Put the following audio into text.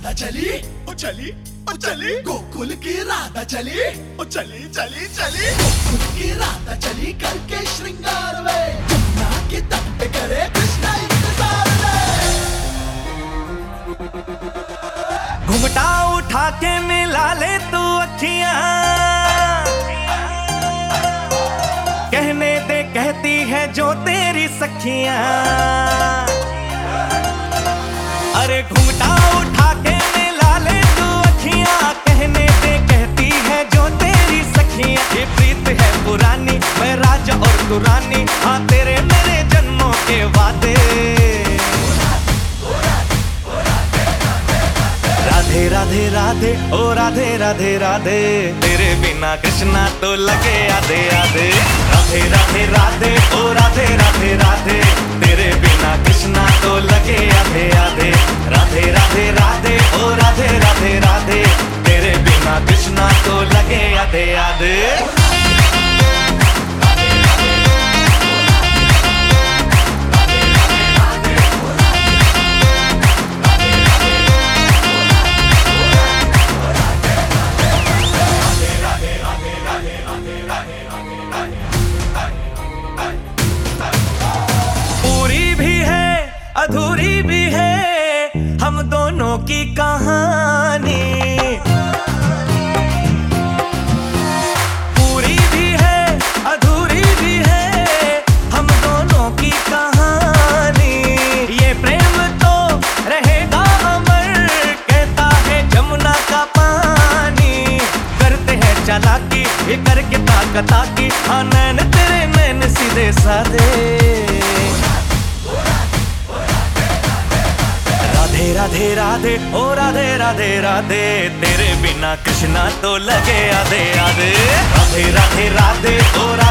राधा चली, ओ चली, ओ चली, गोकुल की राधा चली, ओ चली चली चली, गोकुल की राधा चली करके श्रृंगार वे, जमुना के तट पे करे कृष्णा इंतजार वे। घुंघटा उठा के मिला ले तू अखियां, कहने दे कहती है जो तेरी सखियां। अरे घुंघटा उठा के मिला ले तू अखियां, कहने दे कहती है जो तेरी सखियां। ये प्रीत है पुरानी, मैं राजा और तू रानी, हाँ तेरे मेरे जन्मों के वादे। राधे राधे राधे ओ राधे राधे राधे, तेरे बिना कृष्णा तो लगे आधे आधे। राधे राधे राधे ओ राधे राधे राधे, तेरे बिना कृष्णा तो लगे आधे आधे। राधे राधे राधे ओ राधे राधे राधे, तेरे बिना कृष्णा तो लगे आधे आधे। पूरी भी है अधूरी भी है हम दोनों की कहानी, पूरी भी है अधूरी भी है हम दोनों की कहानी। ये प्रेम तो रहेगा अमर, कहता है जमुना का पानी। करते हैं चालाकी ये करके ताकता की, हाँ नैन तेरे नैन सीधे साधे। राधे राधे राधे ओ राधे राधे राधे, तेरे बिना कृष्णा तो लगे आधे आधे। राधे राधे राधे ओ